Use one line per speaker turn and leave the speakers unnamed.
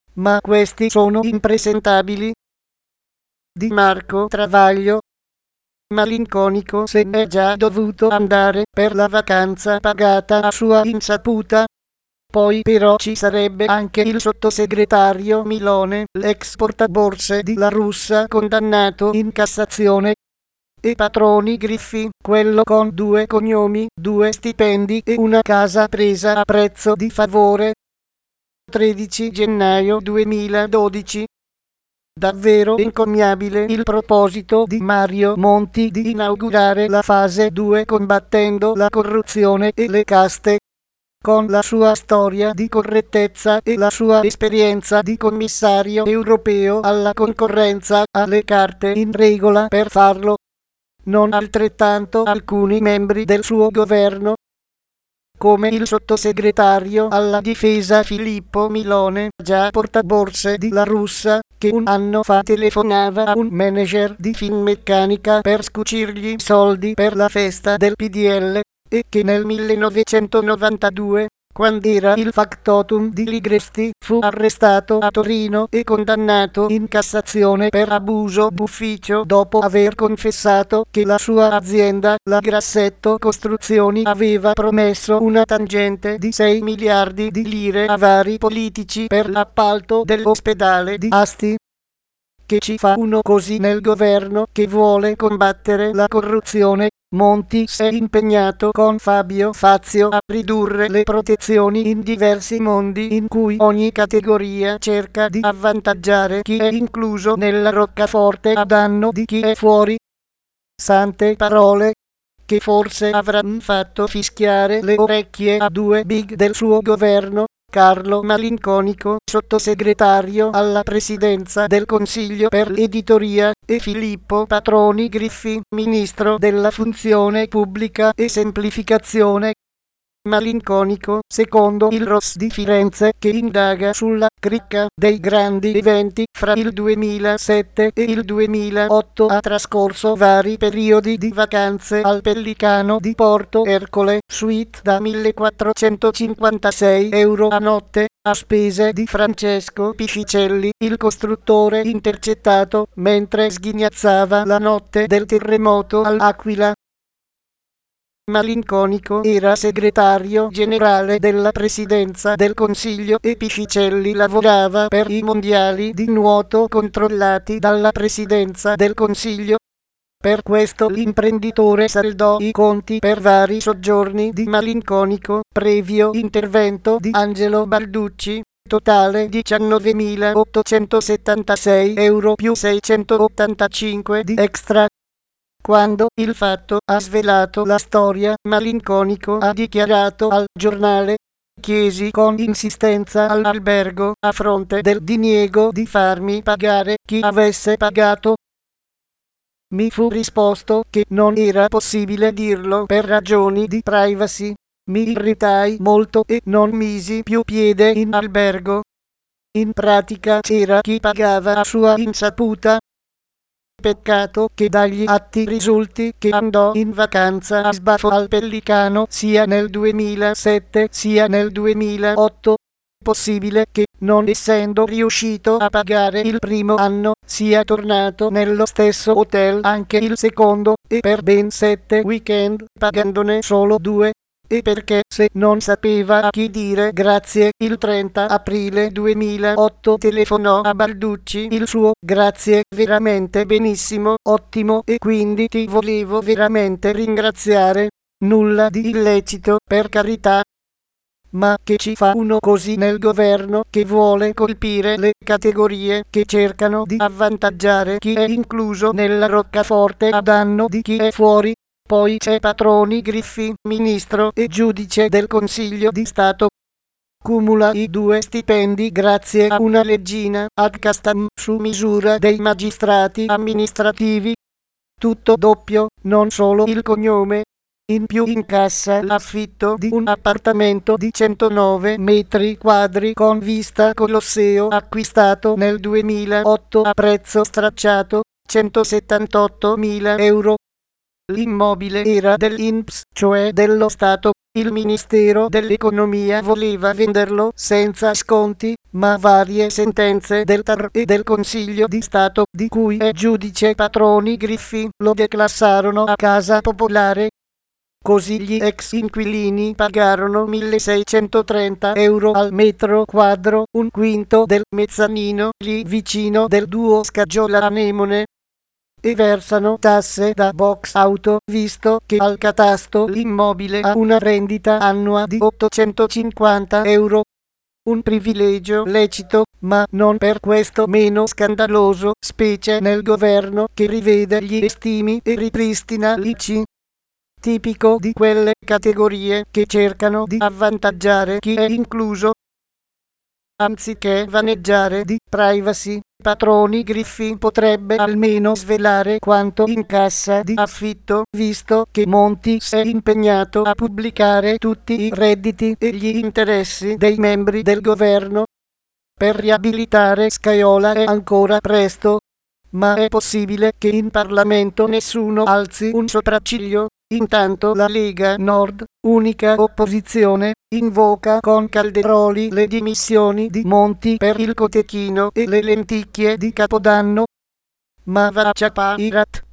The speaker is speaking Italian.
ma questi sono impresentabili. Di Marco Travaglio. Malinconico se n'è già dovuto andare per la vacanza pagata a sua insaputa. Poi però ci sarebbe anche il sottosegretario Milone, l'ex portaborse di La Russa condannato in Cassazione. E Patroni Griffi, quello con 2 cognomi, 2 stipendi e una casa presa a prezzo di favore. 13 gennaio 2012. Davvero encomiabile il proposito di Mario Monti di inaugurare la fase 2 combattendo la corruzione e le caste. Con la sua storia di correttezza e la sua esperienza di commissario europeo alla concorrenza ha le carte in regola per farlo. Non altrettanto alcuni membri del suo governo, come il sottosegretario alla difesa Filippo Milone, già portaborse di La Russa, che un anno fa telefonava a un manager di Finmeccanica per scucirgli soldi per la festa del PDL, e che nel 1992, quando era il factotum di Ligresti, fu arrestato a Torino e condannato in Cassazione per abuso d'ufficio dopo aver confessato che la sua azienda, la Grassetto Costruzioni, aveva promesso una tangente di 6 miliardi di lire a vari politici per l'appalto dell'ospedale di Asti. Che ci fa uno così nel governo che vuole combattere la corruzione? Monti si è impegnato con Fabio Fazio a ridurre le protezioni in diversi mondi in cui ogni categoria cerca di avvantaggiare chi è incluso nella roccaforte a danno di chi è fuori. Sante parole, che forse avranno fatto fischiare le orecchie a 2 big del suo governo. Carlo Malinconico, sottosegretario alla Presidenza del Consiglio per l'editoria, e Filippo Patroni Griffi, ministro della Funzione Pubblica e Semplificazione. Malinconico, secondo il ROS di Firenze, che indaga sulla cricca dei grandi eventi fra il 2007 e il 2008, ha trascorso vari periodi di vacanze al Pellicano di Porto Ercole, suite da 1.456 euro a notte, a spese di Francesco Piscicelli, il costruttore intercettato mentre sghignazzava la notte del terremoto all'Aquila. Malinconico era segretario generale della Presidenza del Consiglio e Piscicelli lavorava per i mondiali di nuoto controllati dalla Presidenza del Consiglio. Per questo l'imprenditore saldò i conti per vari soggiorni di Malinconico, previo intervento di Angelo Balducci, totale 19.876 euro più 685 di extra. Quando il Fatto ha svelato la storia, Malinconico ha dichiarato al giornale: chiesi con insistenza all'albergo, a fronte del diniego, di farmi pagare chi avesse pagato. Mi fu risposto che non era possibile dirlo per ragioni di privacy. Mi irritai molto e non misi più piede in albergo. In pratica c'era chi pagava a sua insaputa. Peccato che dagli atti risulti che andò in vacanza a sbaffo al Pellicano sia nel 2007 sia nel 2008. Possibile che, non essendo riuscito a pagare il primo anno, sia tornato nello stesso hotel anche il secondo, e per ben 7 weekend, pagandone solo 2. E perché, se non sapeva a chi dire grazie, il 30 aprile 2008 telefonò a Balducci il suo "grazie veramente benissimo, ottimo, e quindi ti volevo veramente ringraziare. Nulla di illecito, per carità. Ma che ci fa uno così nel governo che vuole colpire le categorie che cercano di avvantaggiare chi è incluso nella roccaforte a danno di chi è fuori? Poi c'è Patroni Griffi, ministro e giudice del Consiglio di Stato. Cumula i 2 stipendi grazie a una leggina ad castam su misura dei magistrati amministrativi. Tutto doppio, non solo il cognome. In più incassa l'affitto di un appartamento di 109 metri quadri con vista Colosseo, acquistato nel 2008 a prezzo stracciato, 178.000 euro. L'immobile era dell'INPS, cioè dello Stato. Il Ministero dell'Economia voleva venderlo senza sconti, ma varie sentenze del TAR e del Consiglio di Stato, di cui è giudice Patroni Griffi, lo declassarono a casa popolare. Così gli ex inquilini pagarono 1.630 euro al metro quadro, un quinto del mezzanino lì vicino del duo Scagiola-Anemone, e versano tasse da box auto, visto che al catasto l'immobile ha una rendita annua di 850 euro. Un privilegio lecito, ma non per questo meno scandaloso, specie nel governo che rivede gli estimi e ripristina l'ICI. Tipico di quelle categorie che cercano di avvantaggiare chi è incluso. Anziché vaneggiare di privacy, Patroni Griffi potrebbe almeno svelare quanto incassa di affitto, visto che Monti si è impegnato a pubblicare tutti i redditi e gli interessi dei membri del governo. Per riabilitare Scajola è ancora presto, ma è possibile che in Parlamento nessuno alzi un sopracciglio. Intanto la Lega Nord, unica opposizione, invoca con Calderoli le dimissioni di Monti per il cotechino e le lenticchie di Capodanno. Ma va a Pairat.